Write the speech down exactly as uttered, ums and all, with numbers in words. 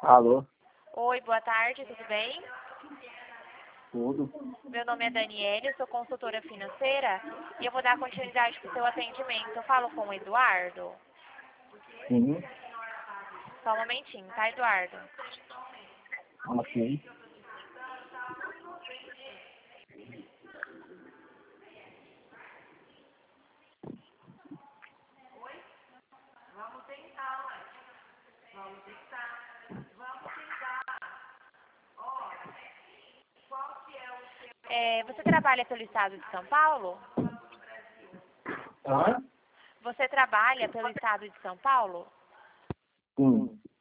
Alô? Oi, boa tarde, tudo bem? Tudo? Meu nome é Daniela, eu sou consultora financeira e eu vou dar continuidade para o seu atendimento. Eu falo com o Eduardo? Sim. Só um momentinho, tá, Eduardo? Ok. É, você trabalha pelo estado de São Paulo? Hã? Você trabalha pelo estado de São Paulo? Sim.